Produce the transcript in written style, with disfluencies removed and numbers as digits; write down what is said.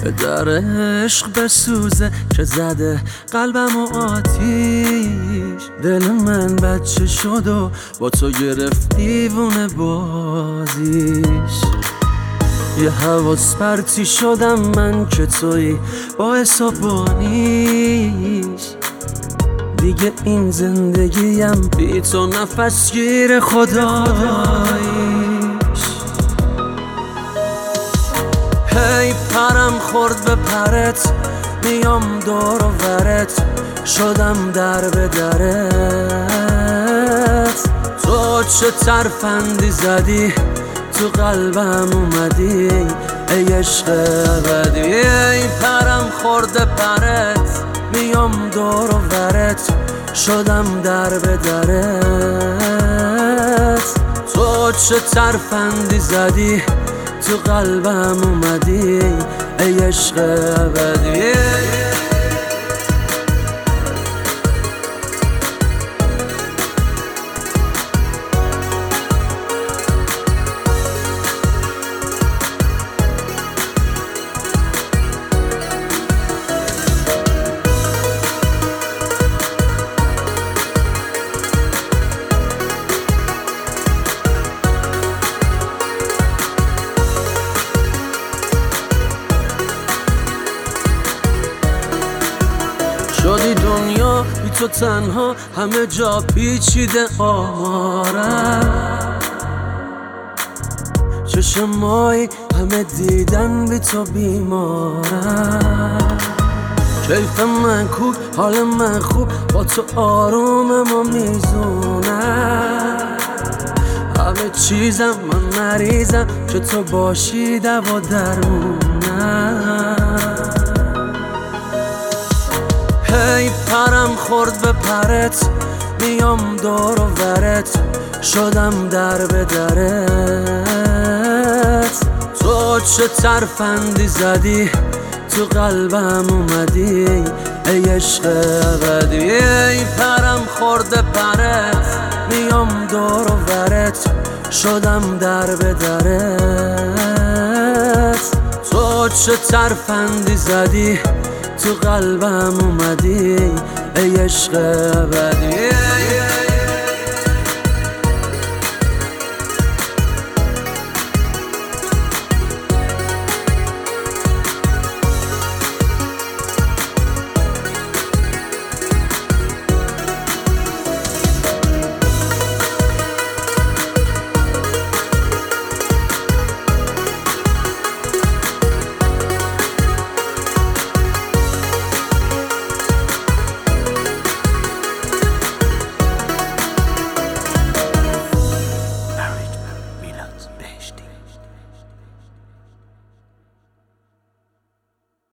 در عشق بسوزه که زده قلبم و آتیش. دل من بچه شد و با تو گرفت دیوونه بازیش. یه حواس پرتی شدم من که توی باعث و بانیش. دیگه این زندگیم بی تو نفس گیر خداییش. هی پرم خورد به پرت، میام دور و برت، شدم در به درت. تو چه ترفندی زدی تو قلبم اومدی ای عشق ابدی. ای پرم خورده پرت، میام دور و برت، شدم در به درت. تو چه ترفندی زدی تو قلبم اومدی ای عشق ابدی. شدی دنیا بی تو تنها، همه جا پیچیده آمارم. چشمایی همه دیدن بی تو بیمارم. کیف من کوب حال من خوب، با تو آرومم و میزونم. همه چیزم من مریضم که تو باشی دوا درمونم. هی پرم خورد به پرت، میام دور و برت، شدم در به درت. تو چه ترفندی زدی تو قلبم اومدی ای عشق ابدی. ای پرم خورد پرت، میام دور و برت، شدم در به درت. تو چه ترفندی زدی تو قلبم اومدی ای عشق ابدی.